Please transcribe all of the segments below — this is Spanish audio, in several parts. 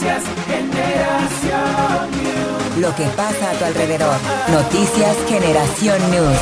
Noticias Generación News. Lo que pasa a tu alrededor. Noticias Generación News.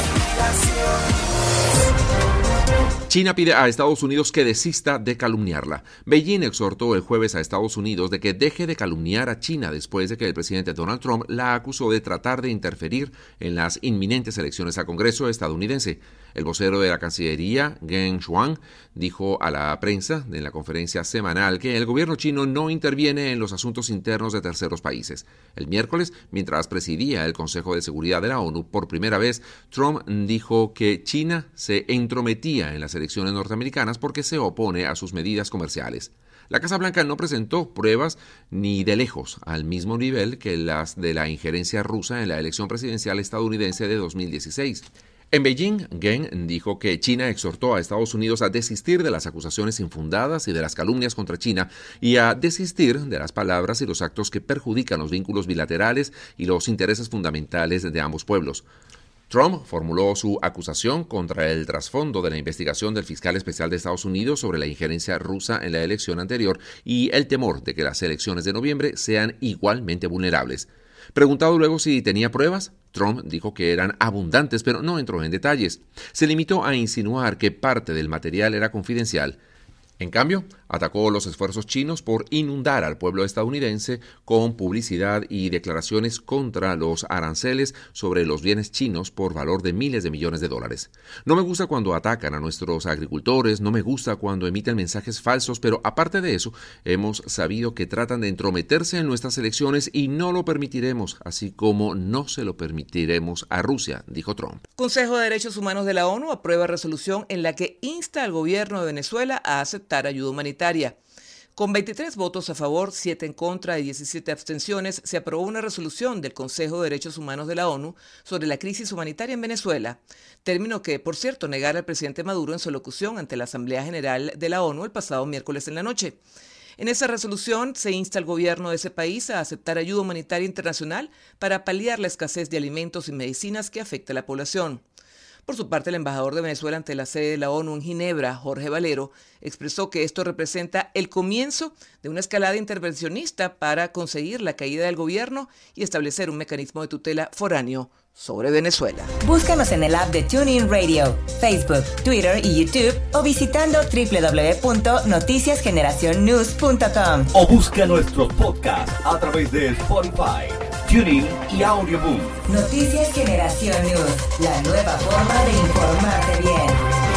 China pide a Estados Unidos que desista de calumniarla. Beijing exhortó el jueves a Estados Unidos de que deje de calumniar a China después de que el presidente Donald Trump la acusó de tratar de interferir en las inminentes elecciones al Congreso estadounidense. El vocero de la Cancillería, Geng Shuang, dijo a la prensa en la conferencia semanal que el gobierno chino no interviene en los asuntos internos de terceros países. El miércoles, mientras presidía el Consejo de Seguridad de la ONU, por primera vez, Trump dijo que China se entrometía en las elecciones norteamericanas porque se opone a sus medidas comerciales. La Casa Blanca no presentó pruebas ni de lejos al mismo nivel que las de la injerencia rusa en la elección presidencial estadounidense de 2016. En Beijing, Geng dijo que China exhortó a Estados Unidos a desistir de las acusaciones infundadas y de las calumnias contra China y a desistir de las palabras y los actos que perjudican los vínculos bilaterales y los intereses fundamentales de ambos pueblos. Trump formuló su acusación contra el trasfondo de la investigación del fiscal especial de Estados Unidos sobre la injerencia rusa en la elección anterior y el temor de que las elecciones de noviembre sean igualmente vulnerables. Preguntado luego si tenía pruebas, Trump dijo que eran abundantes, pero no entró en detalles. Se limitó a insinuar que parte del material era confidencial. En cambio, atacó los esfuerzos chinos por inundar al pueblo estadounidense con publicidad y declaraciones contra los aranceles sobre los bienes chinos por valor de miles de millones de dólares. No me gusta cuando atacan a nuestros agricultores, no me gusta cuando emiten mensajes falsos, pero aparte de eso, hemos sabido que tratan de entrometerse en nuestras elecciones y no lo permitiremos, así como no se lo permitiremos a Rusia, dijo Trump. Consejo de Derechos Humanos de la ONU aprueba resolución en la que insta al gobierno de Venezuela a aceptar ayuda humanitaria. Con 23 votos a favor, 7 en contra y 17 abstenciones, se aprobó una resolución del Consejo de Derechos Humanos de la ONU sobre la crisis humanitaria en Venezuela, término que, por cierto, negara el presidente Maduro en su locución ante la Asamblea General de la ONU el pasado miércoles en la noche. En esa resolución se insta al gobierno de ese país a aceptar ayuda humanitaria internacional para paliar la escasez de alimentos y medicinas que afecta a la población. Por su parte, el embajador de Venezuela ante la sede de la ONU en Ginebra, Jorge Valero, expresó que esto representa el comienzo de una escalada intervencionista para conseguir la caída del gobierno y establecer un mecanismo de tutela foráneo sobre Venezuela. Búscanos en el app de TuneIn Radio, Facebook, Twitter y YouTube o visitando www.noticiasgeneracionnews.com. O busca nuestros podcasts a través de Spotify, TuneIn y Audioboom. Noticias Generación News, la nueva forma de informarte bien.